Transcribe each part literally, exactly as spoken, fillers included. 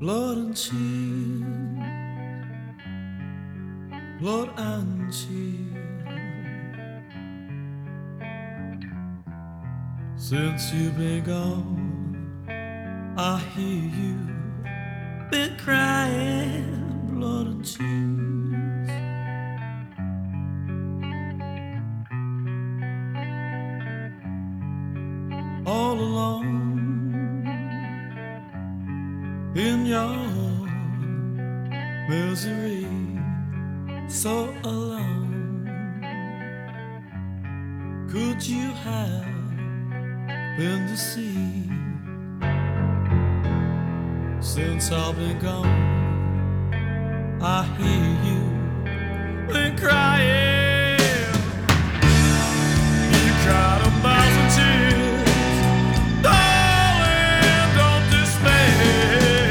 blood and tears, blood and tears. Since you've been gone, I hear you been crying, blood and tears. All alone in your misery, so alone. Could you have been deceived? Since I've been gone, I hear you been crying. You cried a thousand tears. Darling, don't despair.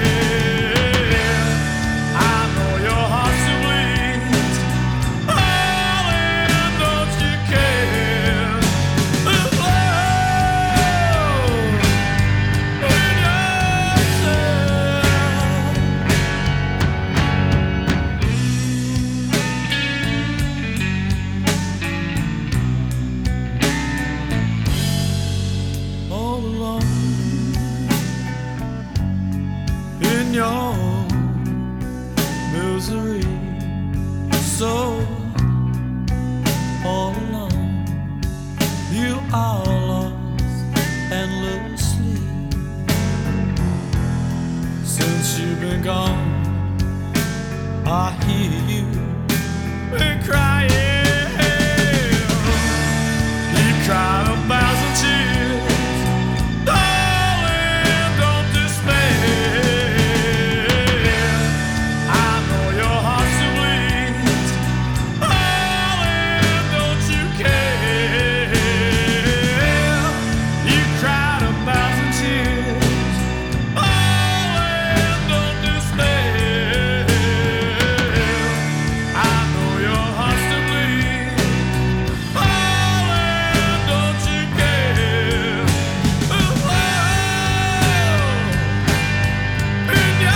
I know your heart still bleeds. Darling, don't you care? There's love in yourself. All alone in your misery, so all alone you are lost endlessly. Since you've been gone, I hear you been crying. You cried a thousand tears. Darling, don't despair. I know your heart still bleeds. Darling, don't you care? You cried a thousand tears. Darling, don't despair. I know your heart still bleeds. Darling, don't you care? There's love in your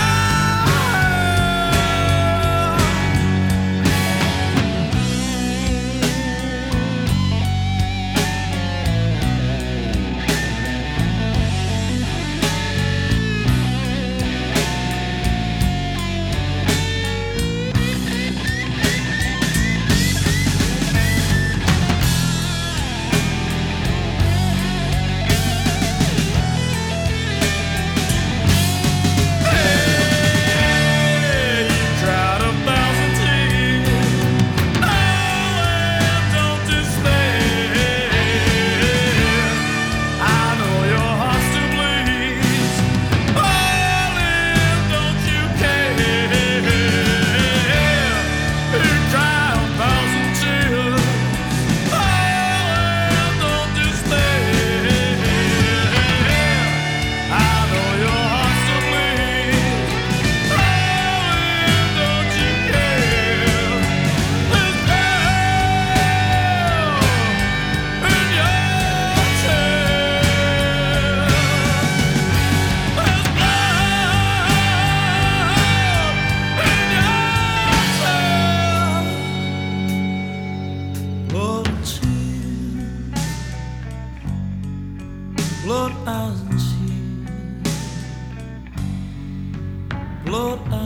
blood and tears, blood